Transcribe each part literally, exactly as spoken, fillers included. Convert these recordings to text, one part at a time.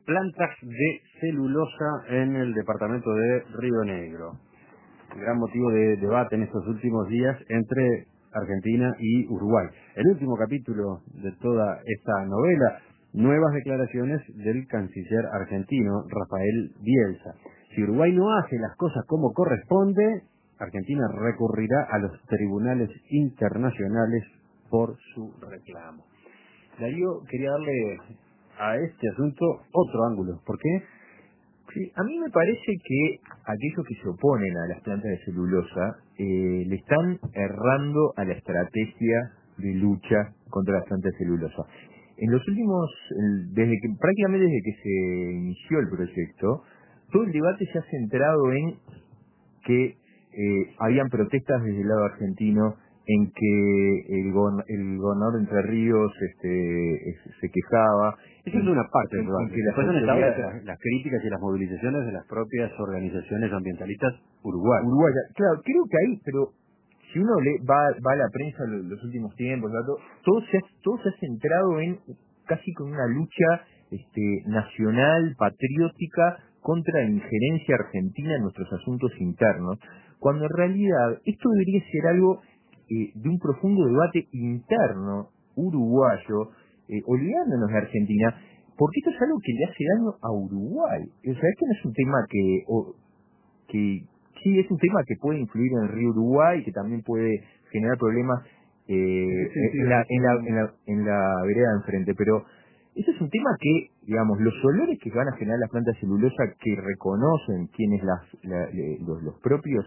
plantas de celulosa en el departamento de Río Negro. Gran motivo de debate en estos últimos días entre Argentina y Uruguay. El último capítulo de toda esta novela, nuevas declaraciones del canciller argentino Rafael Bielsa. Si Uruguay no hace las cosas como corresponde, Argentina recurrirá a los tribunales internacionales por su reclamo. Darío, quería darle a este asunto otro ángulo. ¿Por qué? Sí, a mí me parece que aquellos que se oponen a las plantas de celulosa eh, le están errando a la estrategia de lucha contra las plantas de celulosa. En los últimos, desde que prácticamente desde que se inició el proyecto, todo el debate se ha centrado en que eh, habían protestas desde el lado argentino, en que el, go el gobernador de Entre Ríos este, es, se quejaba. Esa es una parte del debate. Después han estado las, las críticas y las movilizaciones de las propias organizaciones ambientalistas uruguayas. Uruguaya. Claro, creo que ahí, pero si uno le va, va a la prensa los, los últimos tiempos, todo, todo, se ha, todo se ha centrado en casi con una lucha este, nacional, patriótica, contra la injerencia argentina en nuestros asuntos internos, cuando en realidad esto debería ser algo eh, de un profundo debate interno uruguayo, eh, olvidándonos de Argentina, porque esto es algo que le hace daño a Uruguay. O sea, esto no es un tema que, o, que sí es un tema que puede influir en el río Uruguay, que también puede generar problemas eh, sí, en, la, en, la, en, la, en la vereda de enfrente, pero eso es un tema que, digamos, los olores que van a generar las plantas de celulosa que reconocen quienes las, la, le, los, los propios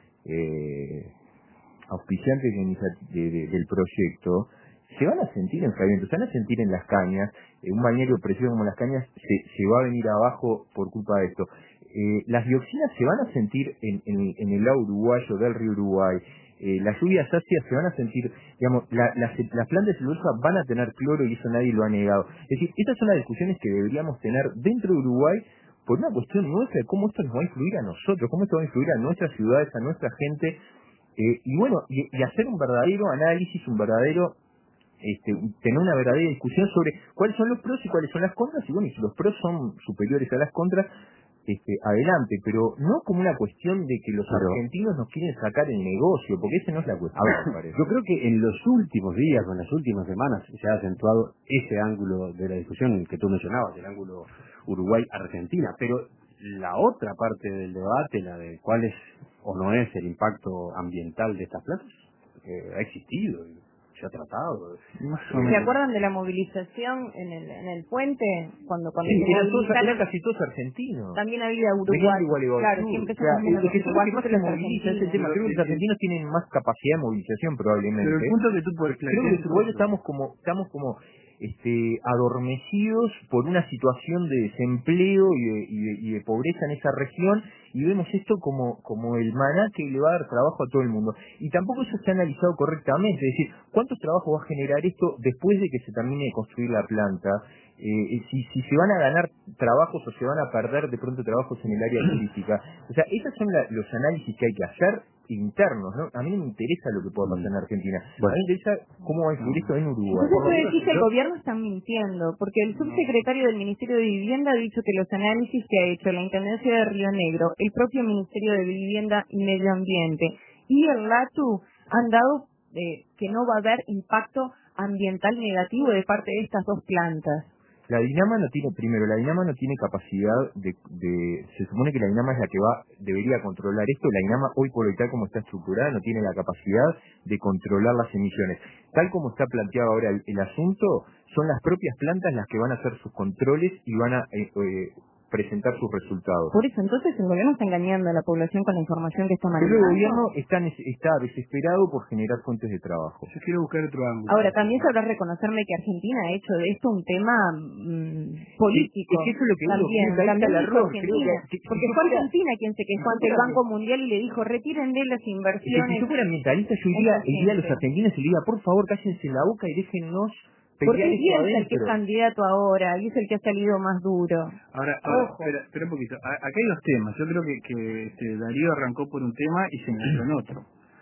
eh, auspiciantes de, de, de, del proyecto, se van a sentir en fragmentos, se van a sentir en las cañas, eh, un balneario precioso como las cañas se, se va a venir abajo por culpa de esto. Eh, las dioxinas se van a sentir en, en, en el lado uruguayo del río Uruguay. Eh, las lluvias ácidas se van a sentir, digamos, la, las, las plantas de celulosa van a tener cloro y eso nadie lo ha negado. Es decir, estas son las discusiones que deberíamos tener dentro de Uruguay por una cuestión nuestra de cómo esto nos va a influir a nosotros, cómo esto va a influir a nuestras ciudades, a nuestra gente, eh, y bueno, y, y hacer un verdadero análisis, un verdadero, este, tener una verdadera discusión sobre cuáles son los pros y cuáles son las contras, y bueno, y si los pros son superiores a las contras, Este, adelante, pero no como una cuestión de que los pero, argentinos nos quieren sacar el negocio, porque esa no es la cuestión. A ver, yo creo que en los últimos días, o en las últimas semanas, se ha acentuado ese ángulo de la discusión que tú mencionabas, el ángulo Uruguay-Argentina, pero la otra parte del debate, la de cuál es o no es el impacto ambiental de estas plantas, eh, ha existido, se ha tratado. ¿Se acuerdan de la movilización en el, en el puente? Cuando, cuando sí, se eran, todos, movilizaron, eran casi todos argentinos. también había Uruguay. Claro, siempre se moviliza los uruguayos los argentinos. Ese tema. Creo que los argentinos tienen más capacidad de movilización probablemente. Pero el punto que tú puedes Creo que los uruguayos estamos como, estamos como este, adormecidos por una situación de desempleo y de, y, de, y de pobreza en esa región, y vemos esto como, como el maná que le va a dar trabajo a todo el mundo. Y tampoco eso se ha analizado correctamente, es decir, ¿cuántos trabajos va a generar esto después de que se termine de construir la planta? Eh, si, si se van a ganar trabajos o se van a perder de pronto trabajos en el área turística. O sea, esos son la, los análisis que hay que hacer internos, ¿no? A mí no me interesa lo que pueda pasar en Argentina. Bueno, a mí me interesa cómo va a influir esto en Uruguay. Entonces decís que el gobierno está mintiendo, porque el subsecretario del Ministerio de Vivienda ha dicho que los análisis que ha hecho la Intendencia de Río Negro, el propio Ministerio de Vivienda y Medio Ambiente y el LATU han dado eh, que no va a haber impacto ambiental negativo de parte de estas dos plantas. La Dinama no tiene, primero, la Dinama no tiene capacidad de, de, se supone que la Dinama es la que va, debería controlar esto. La Dinama hoy por hoy, tal como está estructurada, no tiene la capacidad de controlar las emisiones. Tal como está planteado ahora el, el asunto, son las propias plantas las que van a hacer sus controles y van a eh, eh, presentar sus resultados. Por eso, entonces el gobierno está engañando a la población con la información que está manejando. Pero el gobierno está, está desesperado por generar fuentes de trabajo. Yo quiero buscar otro ángulo. Ahora, también sabrá reconocerme que Argentina ha hecho de esto un tema mmm, político. Es que eso es lo que también, digo, también el error, Argentina, que, que, porque si fue fuera, Argentina quien se quejó ante el Banco Mundial y le dijo, retiren de las inversiones. Es que si yo fuera ambientalista, yo iría, iría a los argentinos y le diría, por favor, cállense la boca y déjennos. Porque es el que es candidato ahora y es el que ha salido más duro. Ahora, ahora espera, espera un poquito. A, acá hay dos temas. Yo creo que, que este, Darío arrancó por un tema y se enganchó en otro.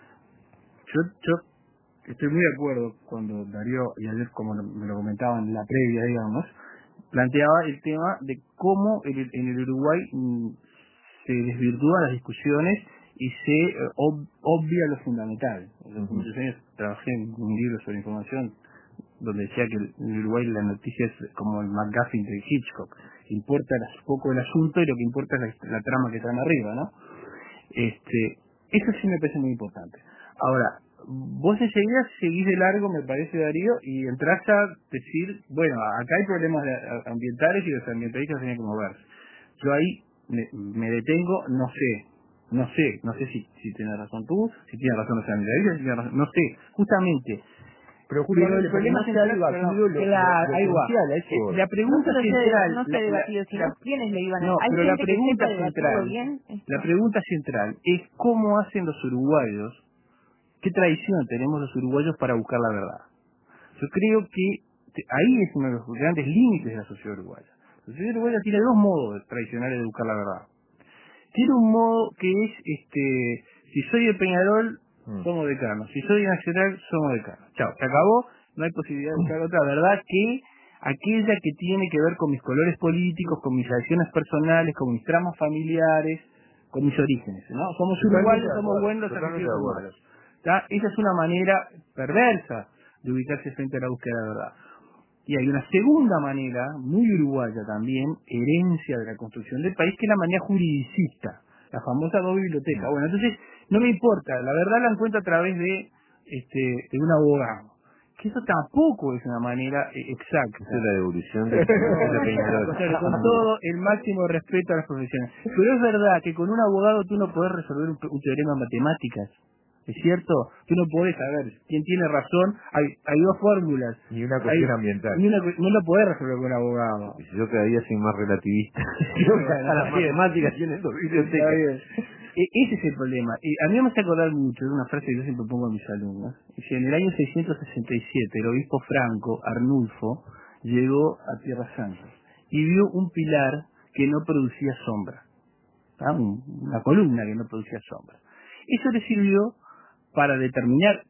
Yo, yo estoy muy de acuerdo cuando Darío, y ayer como me lo comentaban en la previa, digamos, planteaba el tema de cómo en el, en el Uruguay mm, se desvirtúan las discusiones y se eh, ob, obvia lo fundamental. En uh-huh. muchos años trabajé en un libro sobre información donde decía que en Uruguay la noticia es como el McGuffin de Hitchcock. Importa un poco el asunto y lo que importa es la, la trama que traen arriba, ¿no? Este, eso sí me parece muy importante. Ahora, vos enseguida seguís de largo, me parece, Darío, y entrás a decir, bueno, acá hay problemas ambientales y los ambientalistas tienen que moverse. Yo ahí me, me detengo, no sé, no sé, no sé si, si tienes razón tú, si tienes razón los ambientalistas, si tienes razón, no sé, justamente. Pero, pero el problema no central, se ha debatido lo, claro, lo, ahí va. eso. La pregunta no central, no se ha debatido, sino quiénes lo iban a no, Hay pero gente la pregunta que sepa central, bien, la pregunta central es cómo hacen los uruguayos, qué tradición tenemos los uruguayos para buscar la verdad. Yo creo que ahí es uno de los grandes límites de la sociedad uruguaya. La sociedad uruguaya tiene dos modos tradicionales de buscar la verdad. Tiene un modo que es, este, si soy de Peñarol, mm. somos decanos. Si soy de Nacional, somos decanos. Chao, se acabó, no hay posibilidad de buscar otra verdad que aquella que tiene que ver con mis colores políticos, con mis relaciones personales, con mis tramas familiares, con mis orígenes, ¿no? Somos uruguayos, somos buenos, los argentinos son malos. ¿Tá? Esa es una manera perversa de ubicarse frente a la búsqueda de la verdad. Y hay una segunda manera, muy uruguaya también, herencia de la construcción del país, que es la manera juridicista, la famosa doble biblioteca. Bueno, entonces, no me importa, la verdad la encuentro a través de este de un abogado. Que eso tampoco es una manera eh, exacta. Esa es la devolución de, de Peñarol. O sea, con todo el máximo respeto a las profesiones. Pero es verdad que con un abogado tú no podés resolver un, un teorema de matemáticas. ¿Es cierto? Tú no podés saber quién tiene razón. Hay hay dos fórmulas. Ni una cuestión hay, ambiental. Ni una, no lo podés resolver con un abogado. Y si yo cada día soy más relativista. Yo a las matemáticas tienen dos bibliotecas. E ese es el problema. Y a mí me hace acordar mucho de una frase que yo siempre pongo a mis alumnos. Dice, en el año seiscientos sesenta y siete, el obispo Franco, Arnulfo, llegó a Tierra Santa y vio un pilar que no producía sombra. ¿Ah? Una columna que no producía sombra. Eso le sirvió para determinar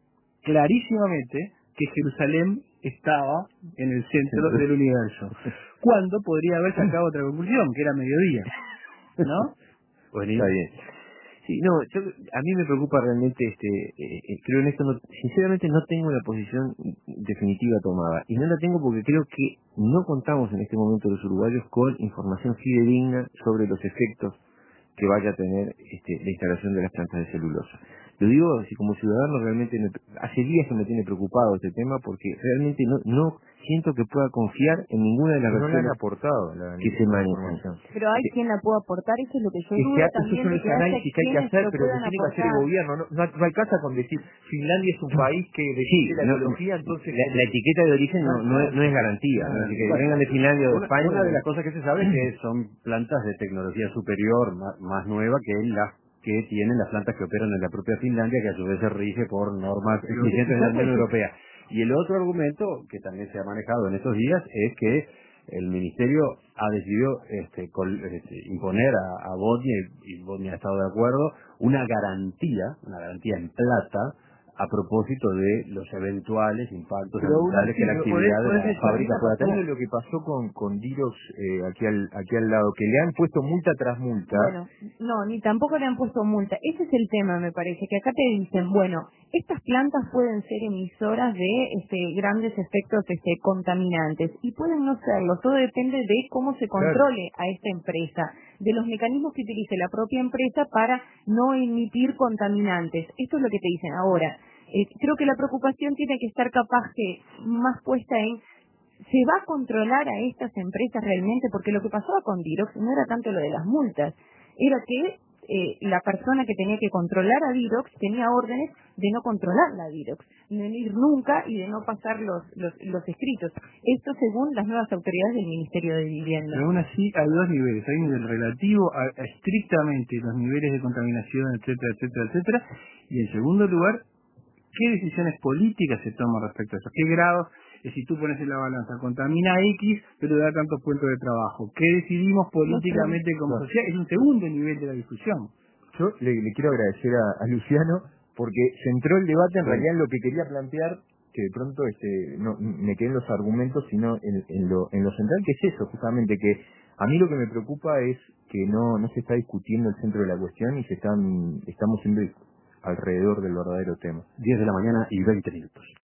clarísimamente que Jerusalén estaba en el centro del universo. Cuando podría haber sacado otra conclusión, que era mediodía. ¿No? Bueno, está bien. Sí, no, yo, a mí me preocupa realmente, este, eh, eh, creo en esto, no, sinceramente no tengo una posición definitiva tomada. Y no la tengo porque creo que no contamos en este momento los uruguayos con información fidedigna sobre los efectos que vaya a tener este, la instalación de las plantas de celulosa. Lo digo así como ciudadano, realmente me, hace días que me tiene preocupado este tema porque realmente no, no siento que pueda confiar en ninguna de las no versiones le han aportado la, que se manejan. Pero hay quien la pueda aportar, eso es lo que yo que dudo sea, también. Esos son los análisis que hay que hacer, pero que tiene que hacer el gobierno. No, no, no alcanza con decir Finlandia es un país que defiende sí, la no, ecología, entonces... La, la etiqueta de origen no, no, es, no es garantía. No, así que bueno, vengan de Finlandia o de España. Una de las cosas que se sabe es que son plantas de tecnología superior, más, más nueva que las que tienen las plantas que operan en la propia Finlandia, que a su vez se rige por normas exigentes de la Unión Europea. Y el otro argumento, que también se ha manejado en estos días, es que el Ministerio ha decidido este, col, este, imponer a, a Bosnia, y Bosnia ha estado de acuerdo, una garantía, una garantía en plata, a propósito de los eventuales impactos ambientales que la actividad de la fábrica pueda tener. Lo que pasó con, con Dirox eh, aquí, al, aquí al lado, que le han puesto multa tras multa. Bueno, no, ni tampoco le han puesto multa. Ese es el tema, me parece, que acá te dicen, bueno, estas plantas pueden ser emisoras de este, grandes efectos este, contaminantes y pueden no serlo. Todo depende de cómo se controle claro. a esta empresa, de los mecanismos que utilice la propia empresa para no emitir contaminantes. Esto es lo que te dicen ahora. Eh, creo que la preocupación tiene que estar capaz que más puesta en ¿se va a controlar a estas empresas realmente? Porque lo que pasaba con Dirox no era tanto lo de las multas, era que eh, la persona que tenía que controlar a Dirox tenía órdenes de no controlar la Dirox, de no ir nunca y de no pasar los, los, los escritos. Esto según las nuevas autoridades del Ministerio de Vivienda. Pero aún así hay dos niveles, hay un nivel relativo a, a estrictamente los niveles de contaminación, etcétera, etcétera, etcétera, y en segundo lugar, ¿qué decisiones políticas se toman respecto a eso? ¿Qué grados? Es si tú pones en la balanza, contamina X, pero da tantos puestos de trabajo. ¿Qué decidimos políticamente como sociedad? Es un segundo nivel de la discusión. Yo le, le quiero agradecer a, a Luciano porque centró el debate en realidad en lo que quería plantear que de pronto este, no, me quedé en los argumentos, sino en, en, lo, en lo central, que es eso, justamente, que a mí lo que me preocupa es que no, no se está discutiendo el centro de la cuestión y se están, estamos siempre alrededor del verdadero tema. diez de la mañana y veinte minutos.